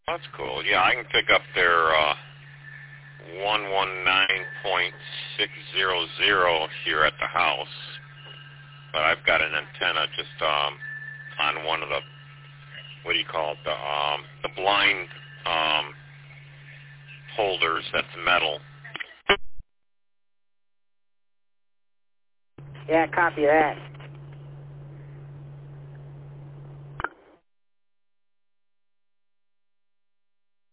That's cool. Yeah, I can pick up their 119.600 here at the house, but I've got an antenna just on one of the, what do you call it, the blind holders that's metal. Yeah, copy that.